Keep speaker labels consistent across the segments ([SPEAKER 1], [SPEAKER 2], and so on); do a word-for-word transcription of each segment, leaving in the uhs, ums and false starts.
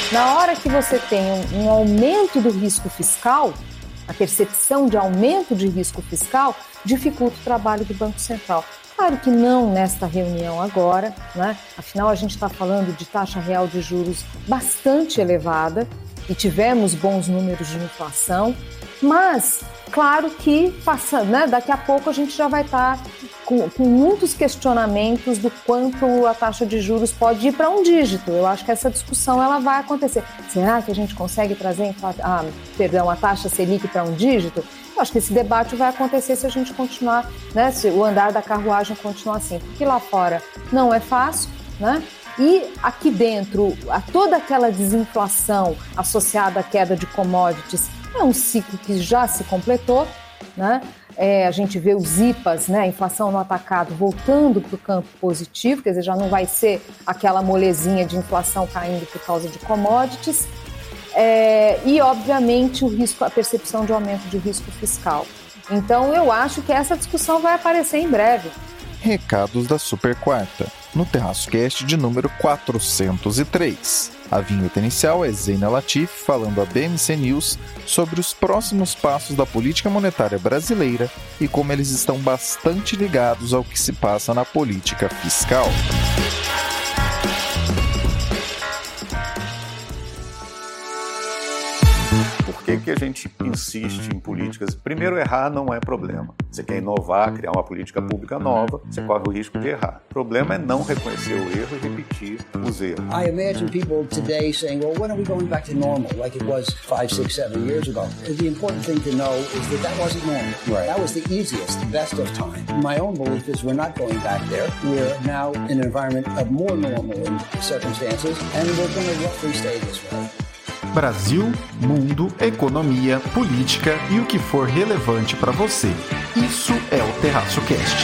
[SPEAKER 1] Na hora que você tem um, um aumento do risco fiscal, a percepção de aumento de risco fiscal dificulta o trabalho do Banco Central. Claro que não nesta reunião agora, né? Afinal a gente está falando de taxa real de juros bastante elevada e tivemos bons números de inflação, mas claro que passa, né? Daqui a pouco a gente já vai estar com, com muitos questionamentos do quanto a taxa de juros pode ir para um dígito. Eu acho que essa discussão ela vai acontecer. Será que a gente consegue trazer a, perdão, a taxa Selic para um dígito? Eu acho que esse debate vai acontecer se a gente continuar, né, se o andar da carruagem continuar assim, porque lá fora não é fácil, né? E aqui dentro, a toda aquela desinflação associada à queda de commodities é um ciclo que já se completou, né? É, a gente vê os I P As, né, a inflação no atacado, voltando para o campo positivo, quer dizer, já não vai ser aquela molezinha de inflação caindo por causa de commodities. É, e, obviamente, o risco, a percepção de aumento de risco fiscal. Então, eu acho que essa discussão vai aparecer em breve.
[SPEAKER 2] Recados da Super Quarta, no Terraço Cast de número quatrocentos e três. A vinheta inicial é Zeina Latif falando à B M C News sobre os próximos passos da política monetária brasileira e como eles estão bastante ligados ao que se passa na política fiscal.
[SPEAKER 3] Por que que a gente insiste em políticas? Primeiro, errar não é problema. Você quer inovar, criar uma política pública nova, você corre o risco de errar. O problema é não reconhecer o erro e repetir os erros.
[SPEAKER 4] I imagine people today saying, well, when are we going back to normal, like it was five, six, seven years ago? The important thing to know is that that wasn't normal. Right. That was the easiest, the best of time. My own belief is we're not going back there. We're now in an environment of more normal circumstances, and we're going to roughly stay this way.
[SPEAKER 5] Brasil, mundo, economia, política e o que for relevante para você. Isso é o Terraço Cast.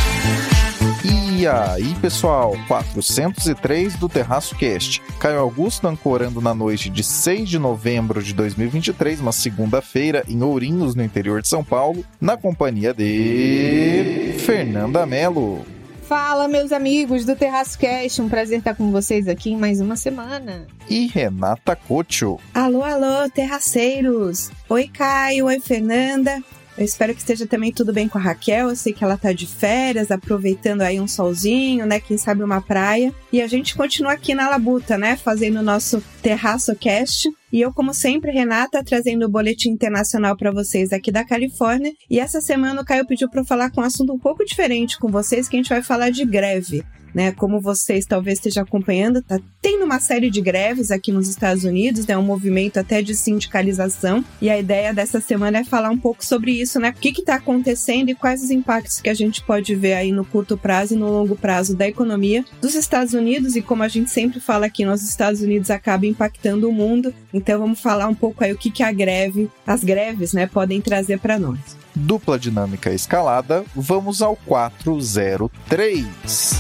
[SPEAKER 2] E aí, pessoal, quatrocentos e três do Terraço Cast. Caio Augusto ancorando na noite de seis de novembro de dois mil e vinte e três, uma segunda-feira, em Ourinhos, no interior de São Paulo, na companhia de Fernanda Mello.
[SPEAKER 6] Fala, meus amigos do Terraço Cast, um prazer estar com vocês aqui em mais uma semana.
[SPEAKER 2] E Renata Couto.
[SPEAKER 7] Alô, alô, terraceiros. Oi, Caio, oi, Fernanda. Eu espero que esteja também tudo bem com a Raquel. Eu sei que ela tá de férias, aproveitando aí um solzinho, né? Quem sabe uma praia. E a gente continua aqui na labuta, né? Fazendo o nosso Terraço Cast. E eu, como sempre, Renata, trazendo o boletim internacional para vocês aqui da Califórnia. E essa semana o Caio pediu para eu falar com um assunto um pouco diferente com vocês, que a gente vai falar de greve. Né, como vocês talvez estejam acompanhando, tá tendo uma série de greves aqui nos Estados Unidos, né, um movimento até de sindicalização, e a ideia dessa semana é falar um pouco sobre isso, né, o que está acontecendo e quais os impactos que a gente pode ver aí no curto prazo e no longo prazo da economia dos Estados Unidos, e como a gente sempre fala aqui, nos Estados Unidos acaba impactando o mundo, então vamos falar um pouco aí o que, que a greve, as greves, né, podem trazer para nós.
[SPEAKER 2] Dupla dinâmica escalada, vamos ao quatro zero três.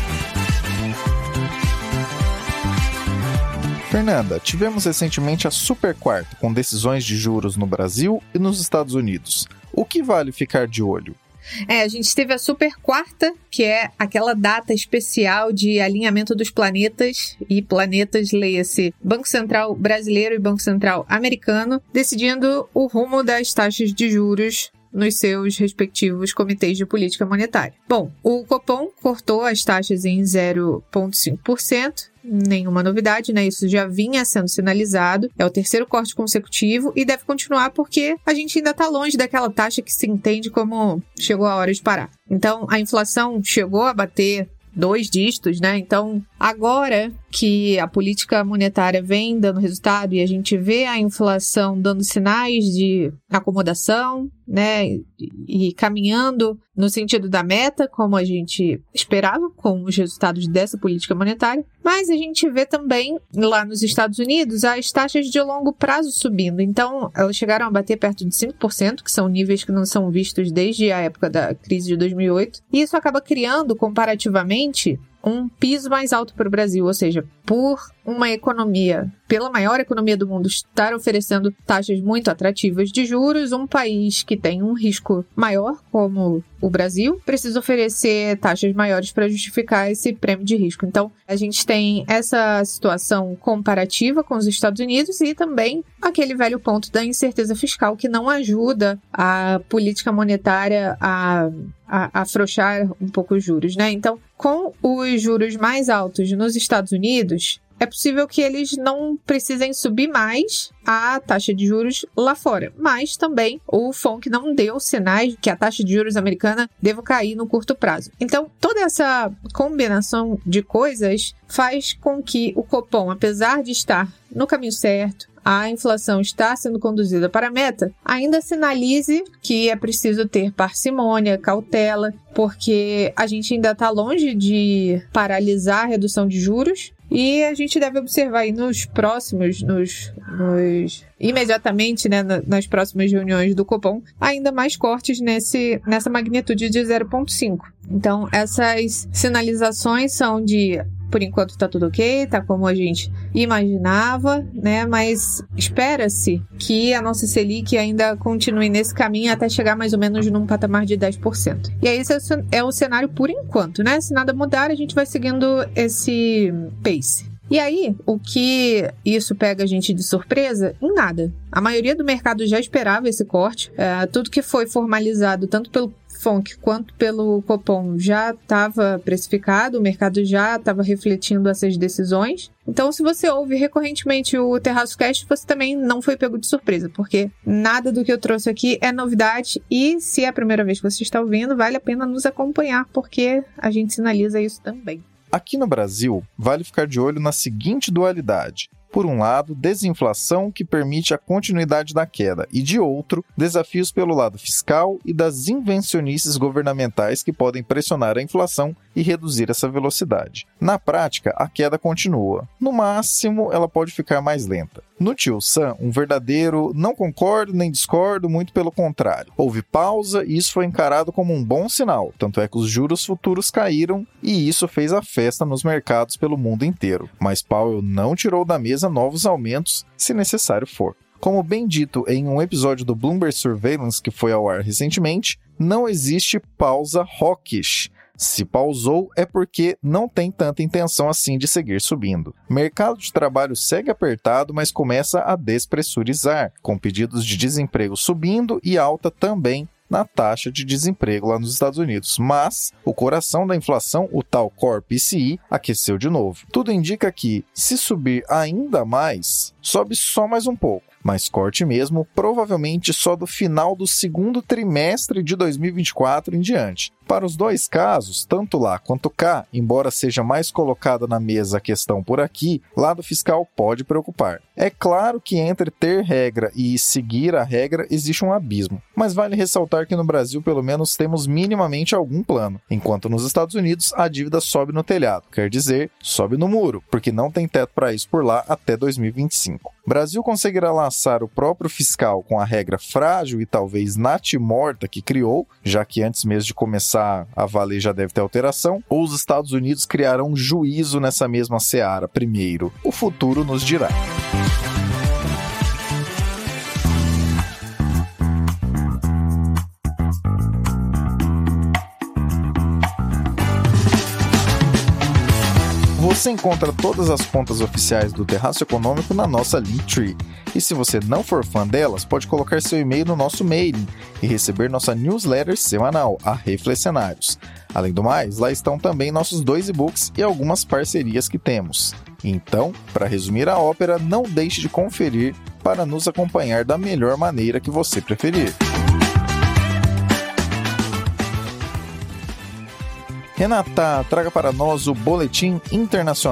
[SPEAKER 2] Fernanda, tivemos recentemente a Super Quarta, com decisões de juros no Brasil e nos Estados Unidos. O que vale ficar de olho?
[SPEAKER 6] É, a gente teve a Super Quarta, que é aquela data especial de alinhamento dos planetas, e planetas, leia-se Banco Central brasileiro e Banco Central americano, decidindo o rumo das taxas de juros nos seus respectivos comitês de política monetária. Bom, o Copom cortou as taxas em zero vírgula cinco por cento, nenhuma novidade, né? Isso já vinha sendo sinalizado, é o terceiro corte consecutivo e deve continuar porque a gente ainda está longe daquela taxa que se entende como chegou a hora de parar. Então, a inflação chegou a bater dois dígitos, né? Então, agora que a política monetária vem dando resultado e a gente vê a inflação dando sinais de acomodação, né? E, e caminhando no sentido da meta, como a gente esperava com os resultados dessa política monetária. Mas a gente vê também lá nos Estados Unidos as taxas de longo prazo subindo. Então, elas chegaram a bater perto de cinco por cento, que são níveis que não são vistos desde a época da crise de dois mil e oito. E isso acaba criando, comparativamente, um piso mais alto para o Brasil, ou seja, por uma economia, pela maior economia do mundo, estar oferecendo taxas muito atrativas de juros, um país que tem um risco maior, como o Brasil, precisa oferecer taxas maiores para justificar esse prêmio de risco. Então, a gente tem essa situação comparativa com os Estados Unidos e também aquele velho ponto da incerteza fiscal que não ajuda a política monetária a, a, a afrouxar um pouco os juros, né? Então, com os juros mais altos nos Estados Unidos, é possível que eles não precisem subir mais a taxa de juros lá fora. Mas também o F O N C não deu sinais que a taxa de juros americana deva cair no curto prazo. Então, toda essa combinação de coisas faz com que o Copom, apesar de estar no caminho certo, a inflação está sendo conduzida para a meta, ainda sinalize que é preciso ter parcimônia, cautela, porque a gente ainda está longe de paralisar a redução de juros. E a gente deve observar aí nos próximos, nos, nos imediatamente, né, nas próximas reuniões do Copom, ainda mais cortes nesse, nessa magnitude de zero vírgula cinco. Então, essas sinalizações são de, por enquanto tá tudo ok, tá como a gente imaginava, né, mas espera-se que a nossa Selic ainda continue nesse caminho até chegar mais ou menos num patamar de dez por cento. E aí esse é o cenário por enquanto, né? Se nada mudar, a gente vai seguindo esse pace. E aí, o que isso pega a gente de surpresa? Em nada. A maioria do mercado já esperava esse corte. É, tudo que foi formalizado, tanto pelo F O N C quanto pelo Copom, já estava precificado, o mercado já estava refletindo essas decisões. Então, se você ouve recorrentemente o Terraço Cast, você também não foi pego de surpresa, porque nada do que eu trouxe aqui é novidade e, se é a primeira vez que você está ouvindo, vale a pena nos acompanhar, porque a gente sinaliza isso também.
[SPEAKER 2] Aqui no Brasil, vale ficar de olho na seguinte dualidade. Por um lado, desinflação que permite a continuidade da queda e, de outro, desafios pelo lado fiscal e das invencionices governamentais que podem pressionar a inflação e reduzir essa velocidade. Na prática, a queda continua. No máximo, ela pode ficar mais lenta. No Tio Sam, um verdadeiro não concordo nem discordo, muito pelo contrário. Houve pausa e isso foi encarado como um bom sinal, tanto é que os juros futuros caíram e isso fez a festa nos mercados pelo mundo inteiro. Mas Powell não tirou da mesa novos aumentos, se necessário for. Como bem dito em um episódio do Bloomberg Surveillance que foi ao ar recentemente, não existe pausa hawkish. Se pausou é porque não tem tanta intenção assim de seguir subindo. O mercado de trabalho segue apertado, mas começa a despressurizar, com pedidos de desemprego subindo e alta também na taxa de desemprego lá nos Estados Unidos. Mas o coração da inflação, o tal Core P C I, aqueceu de novo. Tudo indica que, se subir ainda mais, sobe só mais um pouco. Mas corte mesmo, provavelmente só do final do segundo trimestre de dois mil e vinte e quatro em diante. Para os dois casos, tanto lá quanto cá, embora seja mais colocada na mesa a questão por aqui, lado fiscal pode preocupar. É claro que entre ter regra e seguir a regra existe um abismo, mas vale ressaltar que no Brasil pelo menos temos minimamente algum plano, enquanto nos Estados Unidos a dívida sobe no telhado, quer dizer, sobe no muro, porque não tem teto para isso por lá até dois mil e vinte e cinco. Brasil conseguirá laçar o próprio fiscal com a regra frágil e talvez natimorta que criou, já que antes mesmo de começar a valer já deve ter alteração, ou os Estados Unidos criarão um juízo nessa mesma seara primeiro? O futuro nos dirá. Você encontra todas as contas oficiais do Terraço Econômico na nossa Linktree. E se você não for fã delas, pode colocar seu e-mail no nosso mailing e receber nossa newsletter semanal, a Reflexionários. Além do mais, lá estão também nossos dois e-books e algumas parcerias que temos. Então, para resumir a ópera, não deixe de conferir para nos acompanhar da melhor maneira que você preferir. Renata, traga para nós o Boletim Internacional.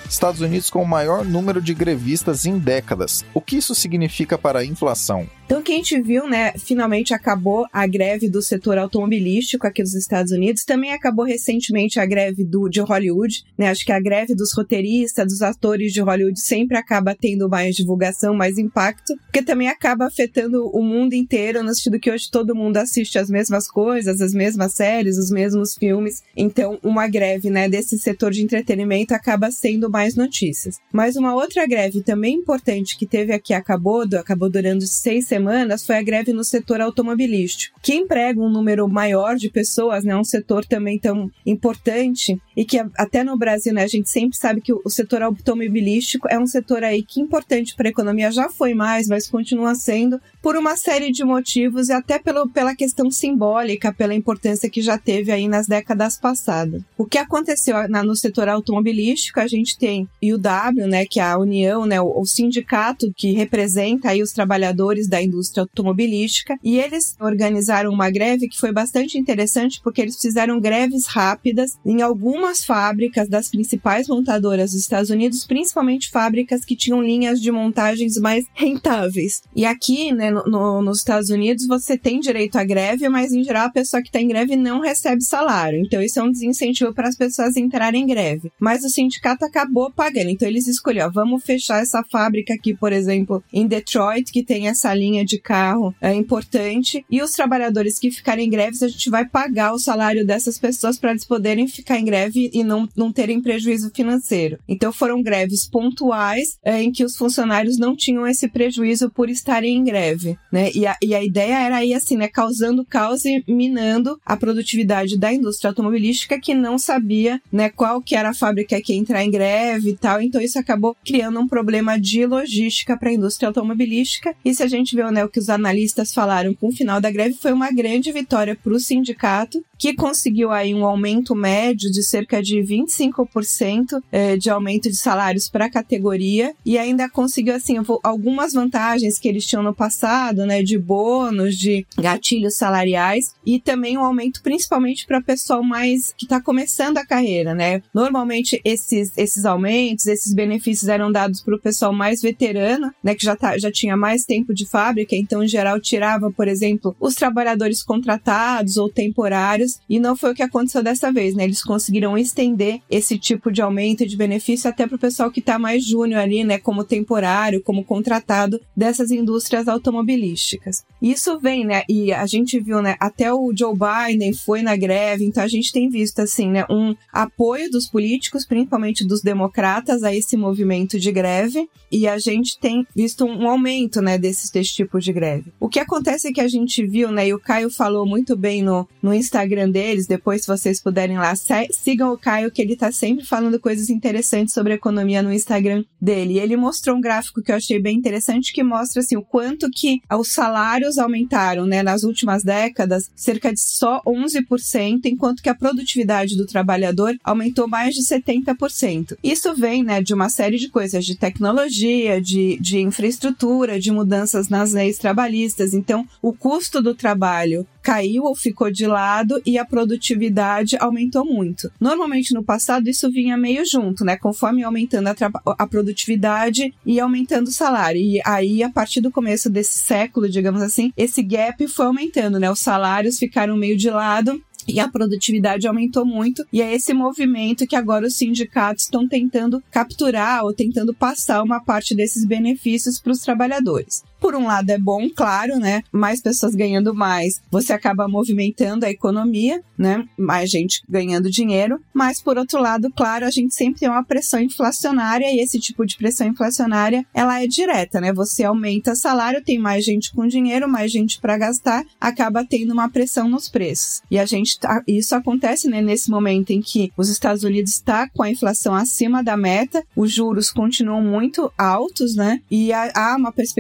[SPEAKER 2] Estados Unidos com o maior número de grevistas em décadas. O que isso significa para a inflação?
[SPEAKER 7] Então, o que a gente viu, né, finalmente acabou a greve do setor automobilístico aqui dos Estados Unidos, também acabou recentemente a greve do, de Hollywood, né, acho que a greve dos roteiristas, dos atores de Hollywood sempre acaba tendo mais divulgação, mais impacto, porque também acaba afetando o mundo inteiro, no sentido que hoje todo mundo assiste as mesmas coisas, as mesmas séries, os mesmos filmes, então uma greve, né, desse setor de entretenimento acaba sendo mais notícias. Mas uma outra greve também importante que teve aqui, acabou, acabou durando seis semanas, semanas foi a greve no setor automobilístico, que emprega um número maior de pessoas, né, um setor também tão importante e que até no Brasil, né, a gente sempre sabe que o setor automobilístico é um setor aí que é importante para a economia, já foi mais, mas continua sendo por uma série de motivos e até pelo, pela questão simbólica, pela importância que já teve aí nas décadas passadas. O que aconteceu na, no setor automobilístico, a gente tem I U W, né, que é a união, né, o, o sindicato que representa aí os trabalhadores da indústria automobilística, e eles organizaram uma greve que foi bastante interessante porque eles fizeram greves rápidas em algumas fábricas das principais montadoras dos Estados Unidos, principalmente fábricas que tinham linhas de montagens mais rentáveis. E aqui, né, no, no, nos Estados Unidos, você tem direito à greve, mas em geral a pessoa que está em greve não recebe salário. Então isso é um desincentivo para as pessoas entrarem em greve. Mas o sindicato acabou pagando. Então eles escolheram, vamos fechar essa fábrica aqui, por exemplo, em Detroit, que tem essa linha de carro é importante, e os trabalhadores que ficarem em greves, a gente vai pagar o salário dessas pessoas para eles poderem ficar em greve e não, não terem prejuízo financeiro. Então foram greves pontuais é, em que os funcionários não tinham esse prejuízo por estarem em greve, né? E a, e a ideia era aí assim, né, causando caos e minando a produtividade da indústria automobilística, que não sabia, né, qual que era a fábrica que ia entrar em greve e tal. Então isso acabou criando um problema de logística para a indústria automobilística. E se a gente vê, né, o que os analistas falaram com o final da greve, foi uma grande vitória para o sindicato, que conseguiu aí um aumento médio de cerca de vinte e cinco por cento de aumento de salários para a categoria, e ainda conseguiu assim algumas vantagens que eles tinham no passado, né, de bônus, de gatilhos salariais, e também um aumento principalmente para o pessoal mais que está começando a carreira, né? Normalmente esses, esses aumentos, esses benefícios eram dados para o pessoal mais veterano, né, que já, tá, já tinha mais tempo de fábrica, então em geral tirava, por exemplo, os trabalhadores contratados ou temporários, e não foi o que aconteceu dessa vez, né? Eles conseguiram estender esse tipo de aumento de benefício até para o pessoal que está mais júnior ali, né, como temporário, como contratado dessas indústrias automobilísticas. Isso vem, né, e a gente viu, né, até o Joe Biden foi na greve, então a gente tem visto, assim, né, um apoio dos políticos, principalmente dos democratas, a esse movimento de greve, e a gente tem visto um aumento, né, desse, desse tipo de greve. O que acontece é que a gente viu, né, e o Caio falou muito bem no, no Instagram deles, depois se vocês puderem lá, sigam o Caio, que ele tá sempre falando coisas interessantes sobre economia no Instagram dele. E ele mostrou um gráfico que eu achei bem interessante, que mostra, assim, o quanto que os salários aumentaram, né, nas últimas décadas, cerca de só onze por cento, enquanto que a produtividade do trabalhador aumentou mais de setenta por cento. Isso vem, né, de uma série de coisas, de tecnologia, de, de infraestrutura, de mudanças nas leis trabalhistas. Então, o custo do trabalho caiu ou ficou de lado e a produtividade aumentou muito. Normalmente, no passado, isso vinha meio junto, né? Conforme aumentando a, a produtividade e aumentando o salário. E aí, a partir do começo desse século, digamos assim, esse gap foi aumentando, né? Os salários ficaram meio de lado e a produtividade aumentou muito, e é esse movimento que agora os sindicatos estão tentando capturar ou tentando passar uma parte desses benefícios para os trabalhadores. Por um lado é bom, claro, né? Mais pessoas ganhando mais, você acaba movimentando a economia, né? Mais gente ganhando dinheiro, mas por outro lado, claro, a gente sempre tem uma pressão inflacionária, e esse tipo de pressão inflacionária, ela é direta, né? Você aumenta o salário, tem mais gente com dinheiro, mais gente para gastar, acaba tendo uma pressão nos preços. E a gente tá, isso acontece, né, nesse momento em que os Estados Unidos está com a inflação acima da meta, os juros continuam muito altos, né? E há, há uma perspectiva, uma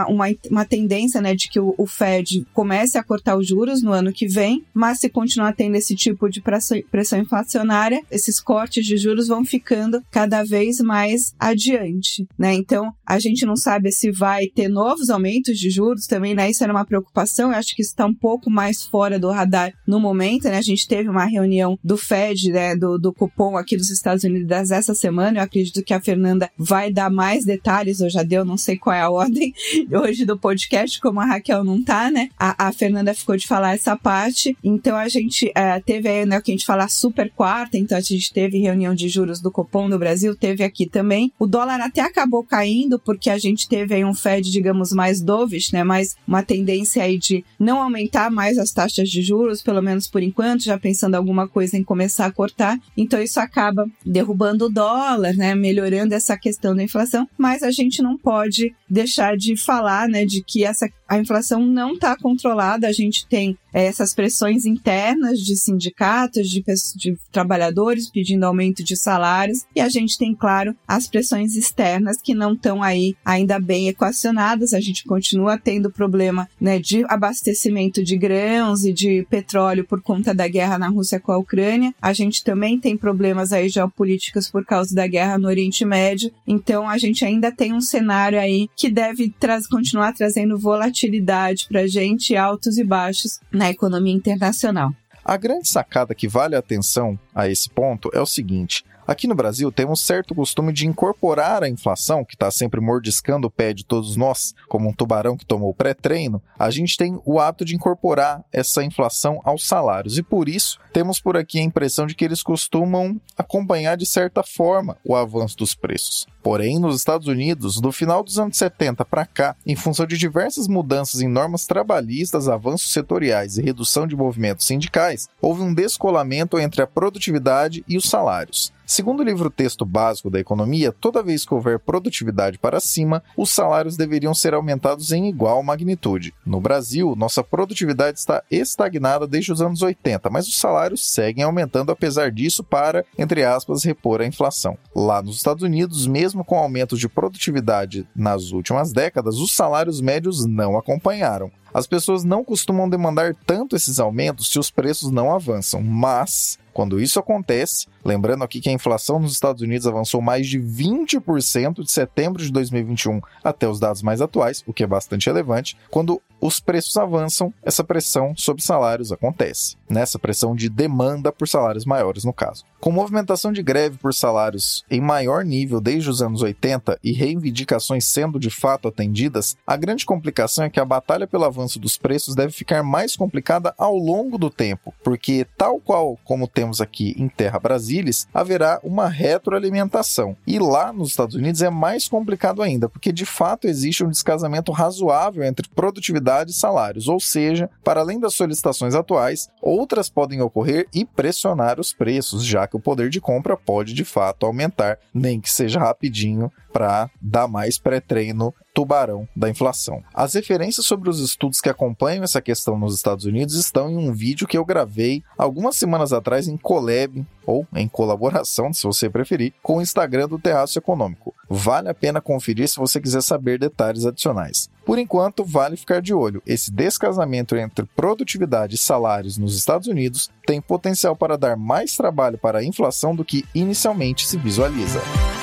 [SPEAKER 7] uma, uma, uma tendência, né, de que o, o Fed comece a cortar os juros no ano que vem, mas se continuar tendo esse tipo de pressão, pressão inflacionária, esses cortes de juros vão ficando cada vez mais adiante, né? Então, a gente não sabe se vai ter novos aumentos de juros também, né? Isso era uma preocupação, eu acho que isso está um pouco mais fora do radar no momento, né? A gente teve uma reunião do Fed, né, do, do cupom aqui dos Estados Unidos essa semana, eu acredito que a Fernanda vai dar mais detalhes, ou já deu, não sei qual é a ordem hoje do podcast, como a Raquel não tá, né? A, a Fernanda ficou de falar essa parte, então a gente é, teve aí, né, o que a gente fala super quarta, então a gente teve reunião de juros do Copom no Brasil, teve aqui também. O dólar até acabou caindo, porque a gente teve aí um Fed, digamos, mais dovish, né? Mais uma tendência aí de não aumentar mais as taxas de juros, pelo menos por enquanto, já pensando alguma coisa em começar a cortar. Então isso acaba derrubando o dólar, né? Melhorando essa questão da inflação, mas a gente não pode deixar de falar, né, de que essa, a inflação não está controlada, a gente tem é, essas pressões internas de sindicatos, de, de trabalhadores pedindo aumento de salários, e a gente tem, claro, as pressões externas que não estão aí ainda bem equacionadas, a gente continua tendo problema, né, de abastecimento de grãos e de petróleo por conta da guerra na Rússia com a Ucrânia, a gente também tem problemas aí geopolíticos por causa da guerra no Oriente Médio, então a gente ainda tem um cenário aí que deve tra- continuar trazendo volatilidade para a gente, altos e baixos na economia internacional.
[SPEAKER 2] A grande sacada que vale a atenção a esse ponto é o seguinte: aqui no Brasil temos certo costume de incorporar a inflação, que está sempre mordiscando o pé de todos nós, como um tubarão que tomou pré-treino. A gente tem o hábito de incorporar essa inflação aos salários, e por isso temos por aqui a impressão de que eles costumam acompanhar de certa forma o avanço dos preços. Porém, nos Estados Unidos, do final dos anos setenta para cá, em função de diversas mudanças em normas trabalhistas, avanços setoriais e redução de movimentos sindicais, houve um descolamento entre a produtividade e os salários. Segundo o livro-texto básico da economia, toda vez que houver produtividade para cima, os salários deveriam ser aumentados em igual magnitude. No Brasil, nossa produtividade está estagnada desde os anos oitenta, mas os salários seguem aumentando apesar disso para, entre aspas, repor a inflação. Lá nos Estados Unidos, mesmo com aumentos de produtividade nas últimas décadas, os salários médios não acompanharam. As pessoas não costumam demandar tanto esses aumentos se os preços não avançam, mas quando isso acontece, lembrando aqui que a inflação nos Estados Unidos avançou mais de vinte por cento de setembro de dois mil e vinte e um até os dados mais atuais, o que é bastante relevante, quando os preços avançam, essa pressão sobre salários acontece, nessa pressão de demanda por salários maiores no caso. Com movimentação de greve por salários em maior nível desde os anos oitenta e reivindicações sendo de fato atendidas, a grande complicação é que a batalha pelo avanço dos preços deve ficar mais complicada ao longo do tempo, porque tal qual como temos aqui em Terra Brasílis, haverá uma retroalimentação. E lá nos Estados Unidos é mais complicado ainda, porque de fato existe um descasamento razoável entre produtividade e salários, ou seja, para além das solicitações atuais, outras podem ocorrer e pressionar os preços, já que o poder de compra pode de fato aumentar, nem que seja rapidinho, para dar mais pré-treino tubarão da inflação. As referências sobre os estudos que acompanham essa questão nos Estados Unidos estão em um vídeo que eu gravei algumas semanas atrás em collab, ou em colaboração, se você preferir, com o Instagram do Terraço Econômico. Vale a pena conferir se você quiser saber detalhes adicionais. Por enquanto, vale ficar de olho. Esse descasamento entre produtividade e salários nos Estados Unidos tem potencial para dar mais trabalho para a inflação do que inicialmente se visualiza.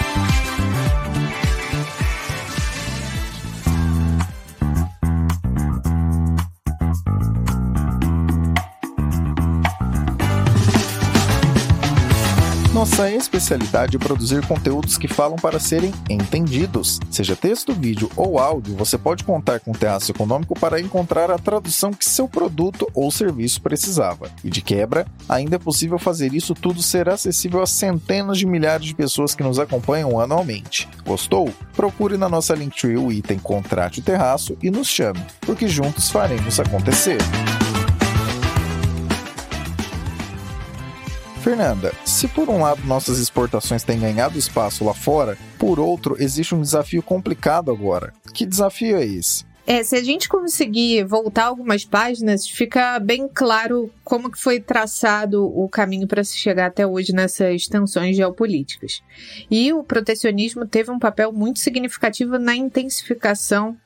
[SPEAKER 2] Nossa especialidade é produzir conteúdos que falam para serem entendidos. Seja texto, vídeo ou áudio, você pode contar com o Terraço Econômico para encontrar a tradução que seu produto ou serviço precisava. E de quebra, ainda é possível fazer isso tudo ser acessível a centenas de milhares de pessoas que nos acompanham anualmente. Gostou? Procure na nossa Linktree o item Contrate o Terraço e nos chame, porque juntos faremos acontecer. Fernanda, se por um lado nossas exportações têm ganhado espaço lá fora, por outro existe um desafio complicado agora. Que desafio é esse?
[SPEAKER 6] É, se a gente conseguir voltar algumas páginas, fica bem claro como que foi traçado o caminho para se chegar até hoje nessas tensões geopolíticas. E o protecionismo teve um papel muito significativo na intensificação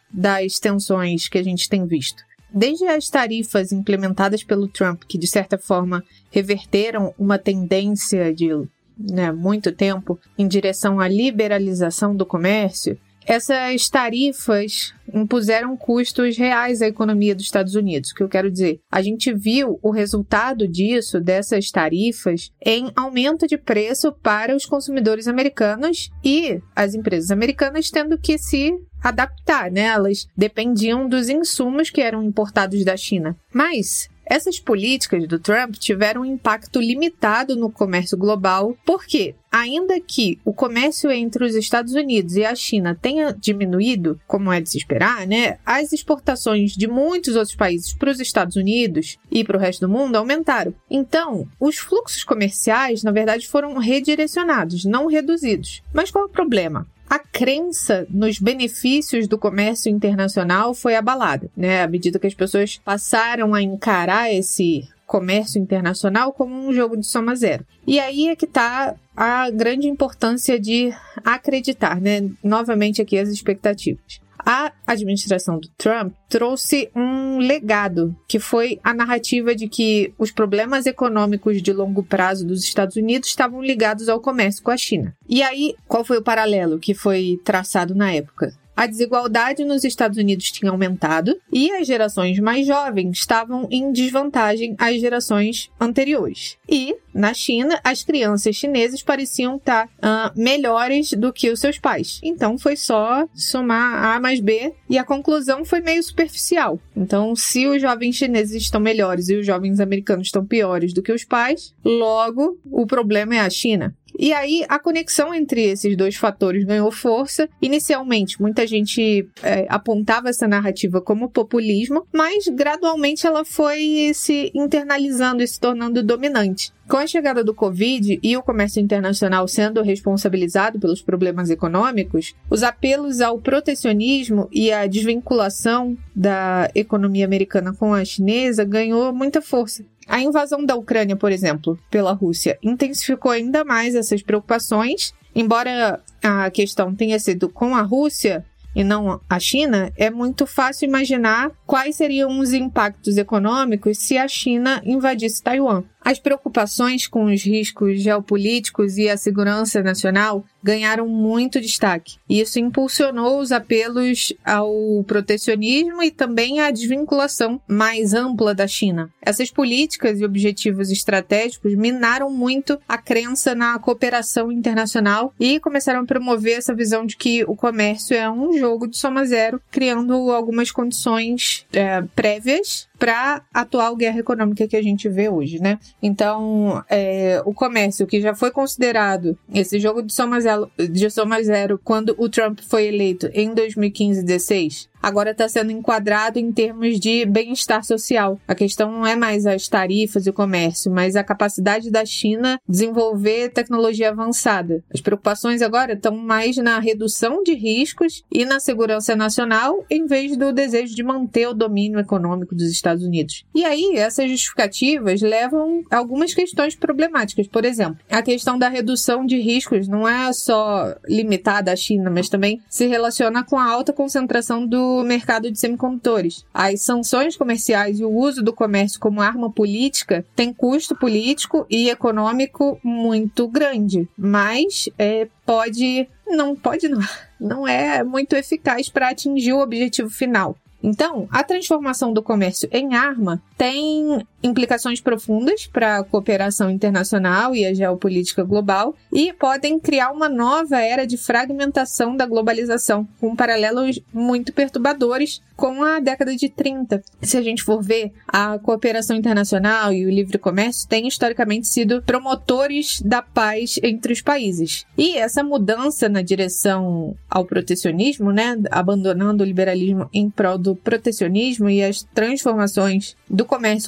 [SPEAKER 6] das tensões que a gente tem visto. Desde as tarifas implementadas pelo Trump, que de certa forma reverteram uma tendência de, né, muito tempo em direção à liberalização do comércio, essas tarifas impuseram custos reais à economia dos Estados Unidos. O que eu quero dizer? A gente viu o resultado disso, dessas tarifas, em aumento de preço para os consumidores americanos e as empresas americanas tendo que se adaptar, né? Elas dependiam dos insumos que eram importados da China. Mas essas políticas do Trump tiveram um impacto limitado no comércio global, porque, ainda que o comércio entre os Estados Unidos e a China tenha diminuído, como é de se esperar, né, as exportações de muitos outros países para os Estados Unidos e para o resto do mundo aumentaram. Então, os fluxos comerciais, na verdade, foram redirecionados, não reduzidos. Mas qual é o problema? A crença nos benefícios do comércio internacional foi abalada, né? À medida que as pessoas passaram a encarar esse comércio internacional como um jogo de soma zero. E aí é que está a grande importância de acreditar, né? Novamente aqui as expectativas. A administração do Trump trouxe um legado, que foi a narrativa de que os problemas econômicos de longo prazo dos Estados Unidos estavam ligados ao comércio com a China. E aí, qual foi o paralelo que foi traçado na época? A desigualdade nos Estados Unidos tinha aumentado e as gerações mais jovens estavam em desvantagem às gerações anteriores. E, na China, as crianças chinesas pareciam estar uh, melhores do que os seus pais. Então, foi só somar A mais B e a conclusão foi meio superficial. Então, se os jovens chineses estão melhores e os jovens americanos estão piores do que os pais, logo, o problema é a China. E aí, a conexão entre esses dois fatores ganhou força. Inicialmente, muita gente é, apontava essa narrativa como populismo, mas gradualmente ela foi se internalizando e se tornando dominante. Com a chegada do Covid e o comércio internacional sendo responsabilizado pelos problemas econômicos, os apelos ao protecionismo e à desvinculação da economia americana com a chinesa ganhou muita força. A invasão da Ucrânia, por exemplo, pela Rússia, intensificou ainda mais essas preocupações. Embora a questão tenha sido com a Rússia e não a China, é muito fácil imaginar quais seriam os impactos econômicos se a China invadisse Taiwan. As preocupações com os riscos geopolíticos e a segurança nacional ganharam muito destaque. E isso impulsionou os apelos ao protecionismo e também à desvinculação mais ampla da China. Essas políticas e objetivos estratégicos minaram muito a crença na cooperação internacional e começaram a promover essa visão de que o comércio é um jogo de soma zero, criando algumas condições é, prévias para a atual guerra econômica que a gente vê hoje, né? Então, é, o comércio, que já foi considerado esse jogo de soma zero, de soma zero quando o Trump foi eleito em dois mil e quinze e dois mil e dezesseis, agora está sendo enquadrado em termos de bem-estar social. A questão não é mais as tarifas e o comércio, mas a capacidade da China desenvolver tecnologia avançada. As preocupações agora estão mais na redução de riscos e na segurança nacional, em vez do desejo de manter o domínio econômico dos Estados Unidos. E aí, essas justificativas levam a algumas questões problemáticas. Por exemplo, a questão da redução de riscos não é só limitada à China, mas também se relaciona com a alta concentração do mercado de semicondutores. As sanções comerciais e o uso do comércio como arma política tem custo político e econômico muito grande, mas é, pode, não pode não, não é muito eficaz para atingir o objetivo final. Então, a transformação do comércio em arma tem implicações profundas para a cooperação internacional e a geopolítica global e podem criar uma nova era de fragmentação da globalização, com paralelos muito perturbadores com a década de trinta. Se a gente for ver, a cooperação internacional e o livre comércio têm historicamente sido promotores da paz entre os países. E essa mudança na direção ao protecionismo, né, abandonando o liberalismo em prol do protecionismo e as transformações do comércio como uma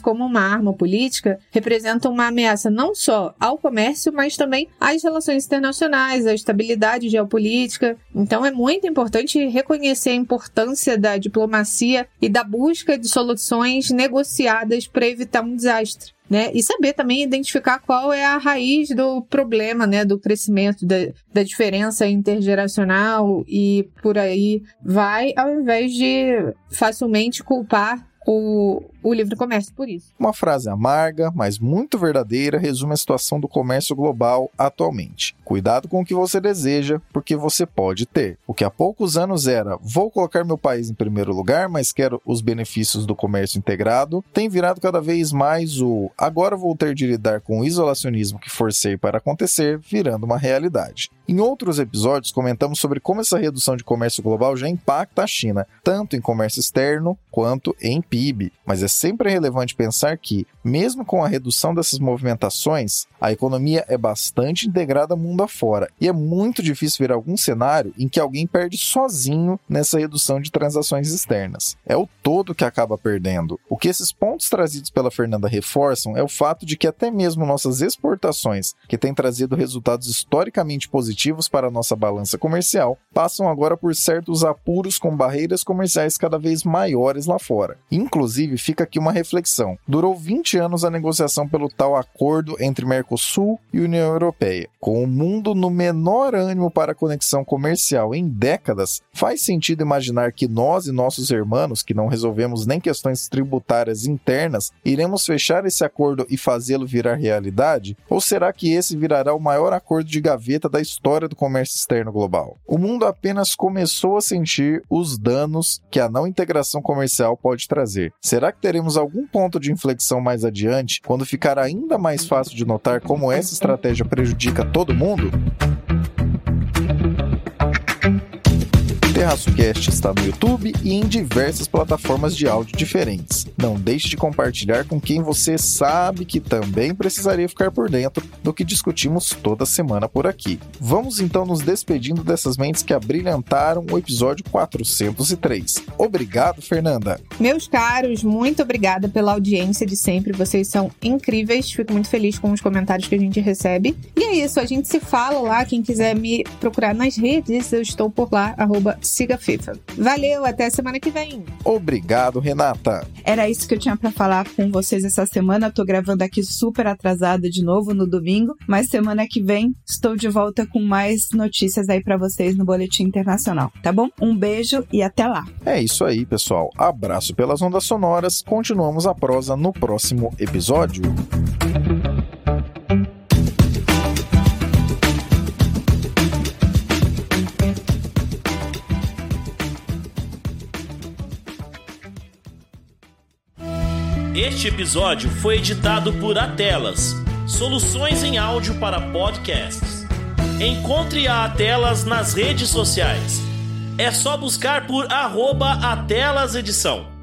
[SPEAKER 6] arma política, representam uma ameaça não só ao comércio, mas também às relações internacionais, à estabilidade geopolítica. Então é muito importante reconhecer a importância da diplomacia e da busca de soluções negociadas para evitar um desastre. Né? E saber também identificar qual é a raiz do problema, né? Do crescimento, da, da diferença intergeracional e por aí vai, ao invés de facilmente culpar o, o livre comércio por isso.
[SPEAKER 2] Uma frase amarga, mas muito verdadeira, resume a situação do comércio global atualmente. Cuidado com o que você deseja, porque você pode ter. O que há poucos anos era, vou colocar meu país em primeiro lugar, mas quero os benefícios do comércio integrado, tem virado cada vez mais o, agora vou ter de lidar com o isolacionismo que forcei para acontecer, virando uma realidade. Em outros episódios, comentamos sobre como essa redução de comércio global já impacta a China, tanto em comércio externo quanto em P I B. Mas é sempre relevante pensar que, mesmo com a redução dessas movimentações, a economia é bastante integrada mundo afora, e é muito difícil ver algum cenário em que alguém perde sozinho nessa redução de transações externas. É o todo que acaba perdendo. O que esses pontos trazidos pela Fernanda reforçam é o fato de que até mesmo nossas exportações, que têm trazido resultados historicamente positivos para a nossa balança comercial, passam agora por certos apuros com barreiras comerciais cada vez maiores lá fora. Inclusive, fica aqui uma reflexão. Durou vinte anos a negociação pelo tal acordo entre Mercosul e União Europeia. Com o mundo no menor ânimo para a conexão comercial em décadas, faz sentido imaginar que nós e nossos irmãos, que não resolvemos nem questões tributárias internas, iremos fechar esse acordo e fazê-lo virar realidade? Ou será que esse virará o maior acordo de gaveta da história do comércio externo global? O mundo apenas começou a sentir os danos que a não integração comercial pode trazer. Será que teremos algum ponto de inflexão mais adiante, quando ficar ainda mais fácil de notar como essa estratégia prejudica todo mundo? TerraçoCast está no YouTube e em diversas plataformas de áudio diferentes. Não deixe de compartilhar com quem você sabe que também precisaria ficar por dentro do que discutimos toda semana por aqui. Vamos então nos despedindo dessas mentes que abrilhantaram o episódio quatrocentos e três. Obrigado, Fernanda.
[SPEAKER 6] Meus caros, muito obrigada pela audiência de sempre. Vocês são incríveis. Fico muito feliz com os comentários que a gente recebe. E é isso, a gente se fala lá. Quem quiser me procurar nas redes, eu estou por lá, arroba Siga FIFA. Valeu, até semana que vem.
[SPEAKER 2] Obrigado, Renata.
[SPEAKER 7] Era isso que eu tinha pra falar com vocês essa semana. Tô gravando aqui super atrasada de novo no domingo, mas semana que vem estou de volta com mais notícias aí pra vocês no Boletim Internacional, tá bom? Um beijo e até lá.
[SPEAKER 2] É isso aí, pessoal. Abraço pelas ondas sonoras. Continuamos a prosa no próximo episódio.
[SPEAKER 8] Este episódio foi editado por Atelas, soluções em áudio para podcasts. Encontre a Atelas nas redes sociais. É só buscar por arroba Atelas Edição.